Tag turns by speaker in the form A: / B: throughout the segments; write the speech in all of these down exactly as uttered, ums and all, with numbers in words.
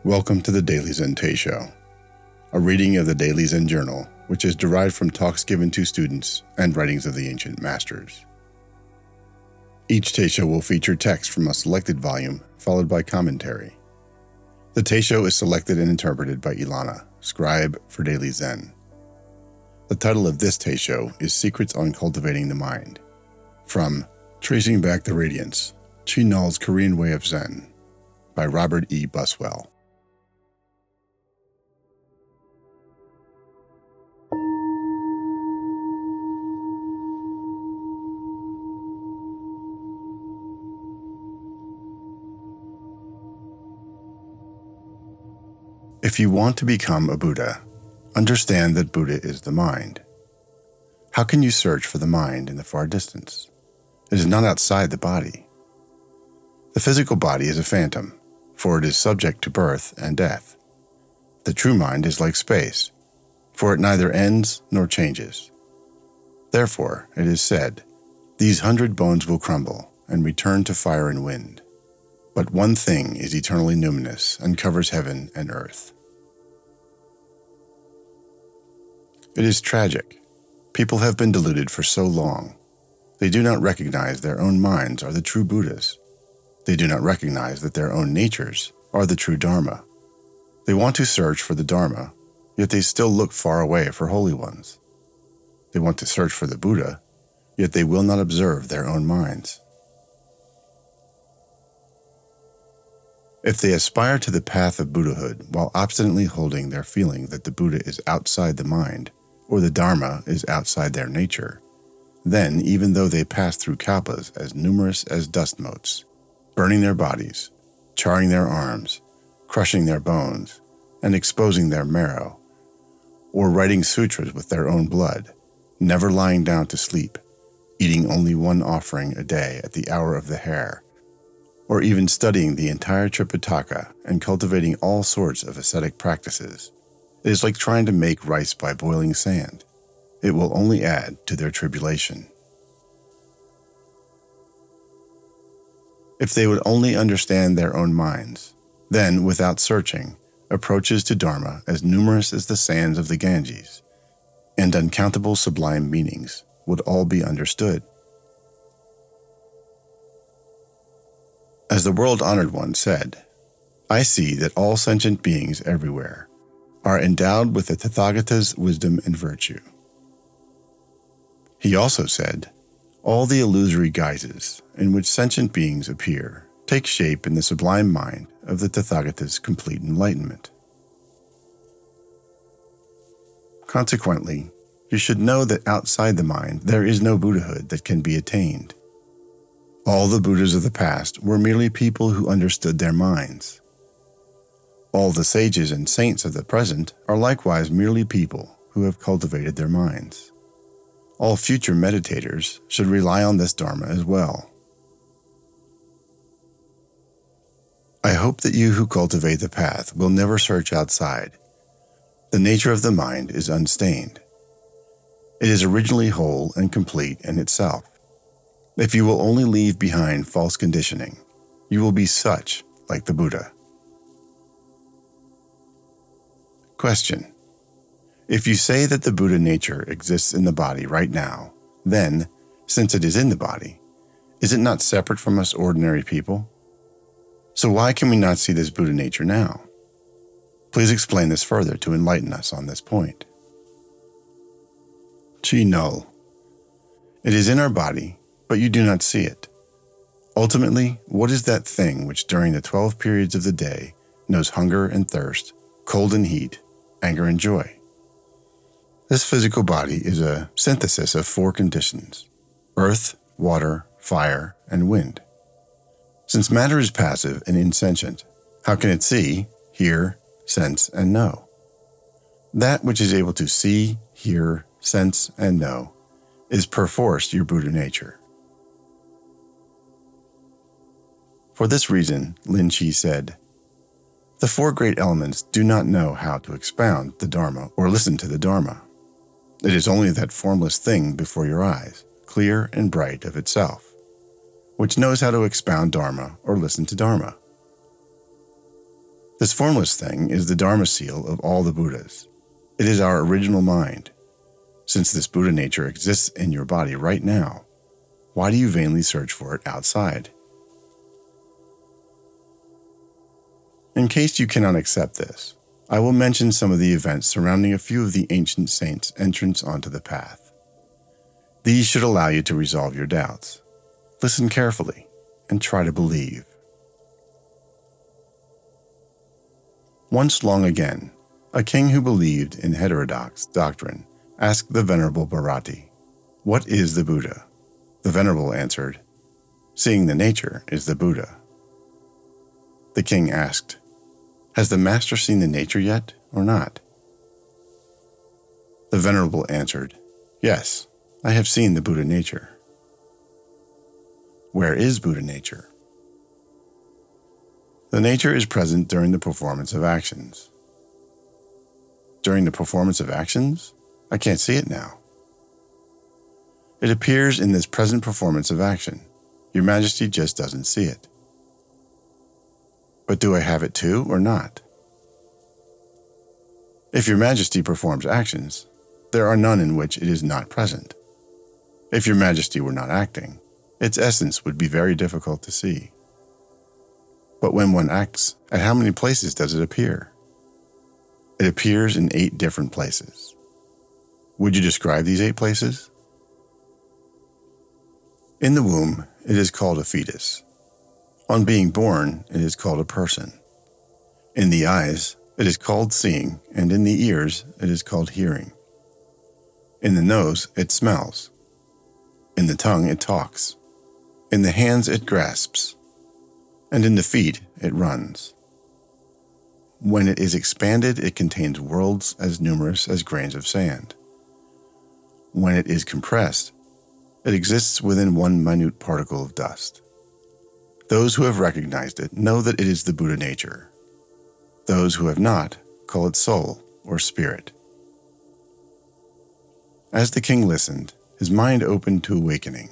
A: Welcome to the Daily Zen Teisho, a reading of the Daily Zen Journal, which is derived from talks given to students and writings of the ancient masters. Each Teisho will feature text from a selected volume, followed by commentary. The Teisho is selected and interpreted by Ilana, scribe for Daily Zen. The title of this Teisho is Secrets on Cultivating the Mind, from Tracing Back the Radiance, Chinal's Korean Way of Zen, by Robert E. Buswell. If you want to become a Buddha, understand that Buddha is the mind. How can you search for the mind in the far distance? It is not outside the body. The physical body is a phantom, for it is subject to birth and death. The true mind is like space, for it neither ends nor changes. Therefore, it is said, "These hundred bones will crumble and return to fire and wind. But one thing is eternally numinous and covers heaven and earth." It is tragic. People have been deluded for so long. They do not recognize their own minds are the true Buddhas. They do not recognize that their own natures are the true Dharma. They want to search for the Dharma, yet they still look far away for holy ones. They want to search for the Buddha, yet they will not observe their own minds. If they aspire to the path of Buddhahood while obstinately holding their feeling that the Buddha is outside the mind, or the Dharma is outside their nature, then even though they pass through kalpas as numerous as dust motes, burning their bodies, charring their arms, crushing their bones, and exposing their marrow, or writing sutras with their own blood, never lying down to sleep, eating only one offering a day at the hour of the hare, or even studying the entire Tripitaka and cultivating all sorts of ascetic practices, it is like trying to make rice by boiling sand. It will only add to their tribulation. If they would only understand their own minds, then, without searching, approaches to Dharma as numerous as the sands of the Ganges, and uncountable sublime meanings would all be understood. As the world-honored one said, "I see that all sentient beings everywhere are endowed with the Tathagata's wisdom and virtue." He also said, "All the illusory guises in which sentient beings appear take shape in the sublime mind of the Tathagata's complete enlightenment." Consequently, you should know that outside the mind there is no Buddhahood that can be attained. All the Buddhas of the past were merely people who understood their minds. All the sages and saints of the present are likewise merely people who have cultivated their minds. All future meditators should rely on this Dharma as well. I hope that you who cultivate the path will never search outside. The nature of the mind is unstained. It is originally whole and complete in itself. If you will only leave behind false conditioning, you will be such like the Buddha. Question: If you say that the Buddha nature exists in the body right now, then, since it is in the body, is it not separate from us ordinary people? So why can we not see this Buddha nature now? Please explain this further to enlighten us on this point. Chinal: It is in our body, but you do not see it. Ultimately, what is that thing which during the twelve periods of the day knows hunger and thirst, cold and heat, anger and joy? This physical body is a synthesis of four conditions: earth, water, fire, and wind. Since matter is passive and insentient, how can it see, hear, sense, and know? That which is able to see, hear, sense, and know is perforce your Buddha nature. For this reason, Lin Chi said, "The four great elements do not know how to expound the Dharma or listen to the Dharma. It is only that formless thing before your eyes, clear and bright of itself, which knows how to expound Dharma or listen to Dharma. This formless thing is the Dharma seal of all the Buddhas. It is our original mind. Since this Buddha nature exists in your body right now, why do you vainly search for it outside? In case you cannot accept this, I will mention some of the events surrounding a few of the ancient saints' entrance onto the path. These should allow you to resolve your doubts. Listen carefully and try to believe. Once long again, a king who believed in heterodox doctrine asked the Venerable Bharati, "What is the Buddha?" The Venerable answered, "Seeing the nature is the Buddha." The king asked, "Has the master seen the nature yet, or not?" The Venerable answered, "Yes, I have seen the Buddha nature." Where is Buddha nature? The nature is present during the performance of actions. During the performance of actions? I can't see it now. It appears in this present performance of action. Your Majesty just doesn't see it. But do I have it too, or not? If Your Majesty performs actions, there are none in which it is not present. If Your Majesty were not acting, its essence would be very difficult to see. But when one acts, at how many places does it appear? It appears in eight different places. Would you describe these eight places? In the womb, it is called a fetus. On being born, it is called a person. In the eyes, it is called seeing, and in the ears, it is called hearing. In the nose, it smells. In the tongue, it talks. In the hands, it grasps. And in the feet, it runs. When it is expanded, it contains worlds as numerous as grains of sand. When it is compressed, it exists within one minute particle of dust. Those who have recognized it know that it is the Buddha nature. Those who have not call it soul or spirit. As the king listened, his mind opened to awakening.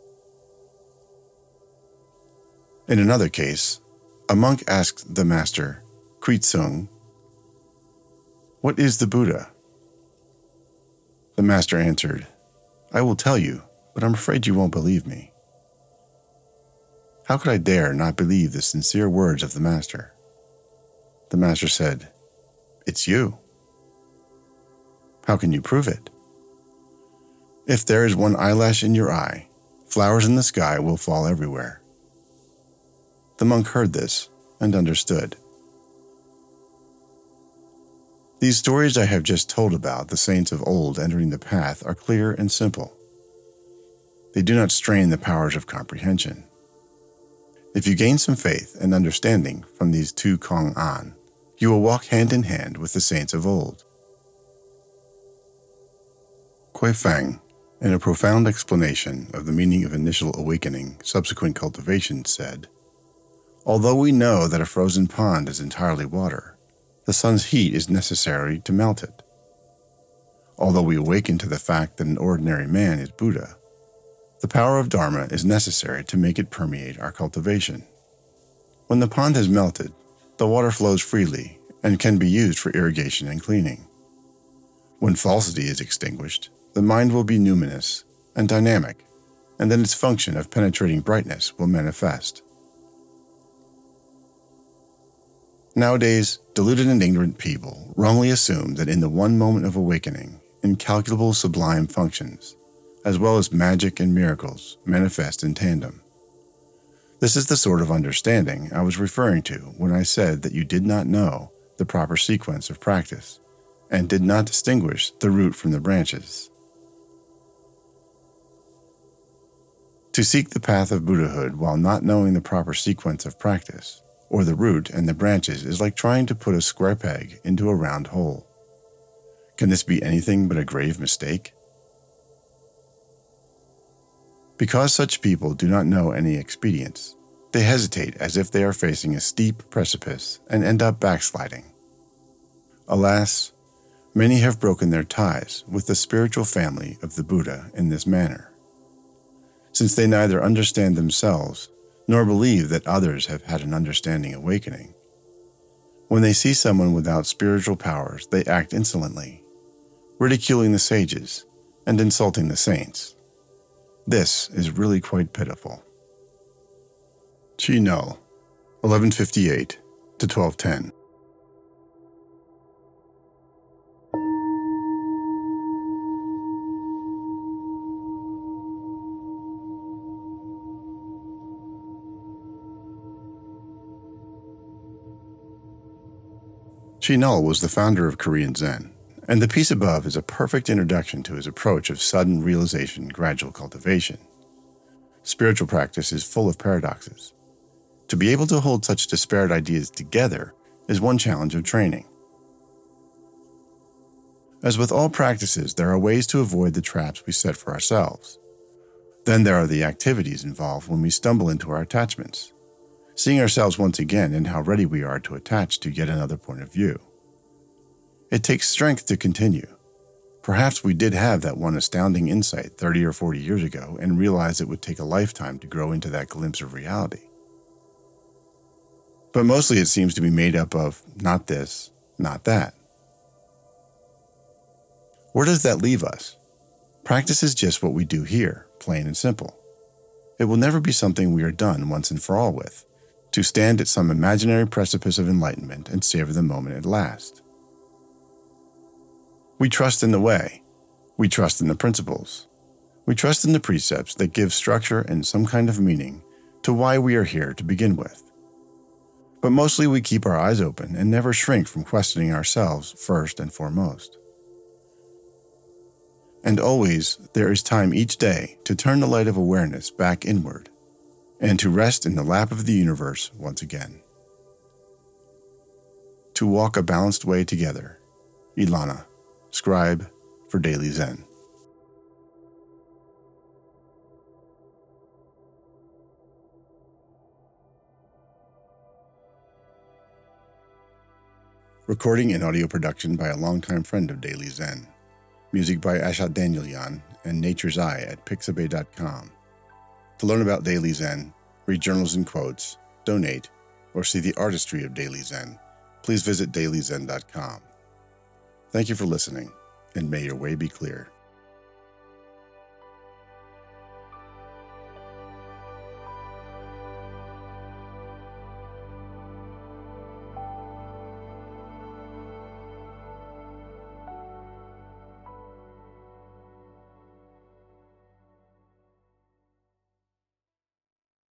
A: In another case, a monk asked the master, Kritseung, "What is the Buddha?" The master answered, "I will tell you, but I'm afraid you won't believe me." How could I dare not believe the sincere words of the master? The master said, "It's you." How can you prove it? If there is one eyelash in your eye, flowers in the sky will fall everywhere. The monk heard this and understood. These stories I have just told about the saints of old entering the path are clear and simple. They do not strain the powers of comprehension. If you gain some faith and understanding from these two Kong An, you will walk hand in hand with the saints of old. Kuei Fang, in a profound explanation of the meaning of initial awakening, subsequent cultivation, said, "Although we know that a frozen pond is entirely water, the sun's heat is necessary to melt it. Although we awaken to the fact that an ordinary man is Buddha, the power of Dharma is necessary to make it permeate our cultivation. When the pond has melted, the water flows freely and can be used for irrigation and cleaning. When falsity is extinguished, the mind will be numinous and dynamic, and then its function of penetrating brightness will manifest." Nowadays, deluded and ignorant people wrongly assume that in the one moment of awakening, incalculable sublime functions, as well as magic and miracles, manifest in tandem. This is the sort of understanding I was referring to when I said that you did not know the proper sequence of practice, and did not distinguish the root from the branches. To seek the path of Buddhahood while not knowing the proper sequence of practice, or the root and the branches, is like trying to put a square peg into a round hole. Can this be anything but a grave mistake? Because such people do not know any expedients, they hesitate as if they are facing a steep precipice and end up backsliding. Alas, many have broken their ties with the spiritual family of the Buddha in this manner, since they neither understand themselves nor believe that others have had an understanding awakening. When they see someone without spiritual powers, they act insolently, ridiculing the sages and insulting the saints. This is really quite pitiful. Chi Null, eleven fifty-eight to twelve ten. Chi Null was the founder of Korean Zen, and the piece above is a perfect introduction to his approach of sudden realization, gradual cultivation. Spiritual practice is full of paradoxes. To be able to hold such disparate ideas together is one challenge of training. As with all practices, there are ways to avoid the traps we set for ourselves. Then there are the activities involved when we stumble into our attachments, seeing ourselves once again and how ready we are to attach to yet another point of view. It takes strength to continue. Perhaps we did have that one astounding insight thirty or forty years ago and realized it would take a lifetime to grow into that glimpse of reality. But mostly it seems to be made up of not this, not that. Where does that leave us? Practice is just what we do here, plain and simple. It will never be something we are done once and for all with, to stand at some imaginary precipice of enlightenment and savor the moment at last. We trust in the way. We trust in the principles. We trust in the precepts that give structure and some kind of meaning to why we are here to begin with. But mostly we keep our eyes open and never shrink from questioning ourselves first and foremost. And always there is time each day to turn the light of awareness back inward and to rest in the lap of the universe once again. To walk a balanced way together. Ilana, scribe for Daily Zen. Recording and audio production by a longtime friend of Daily Zen. Music by Ashat Danielyan and Nature's Eye at pixabay dot com. To learn about Daily Zen, read journals and quotes, donate, or see the artistry of Daily Zen, please visit daily zen dot com. Thank you for listening, and may your way be clear.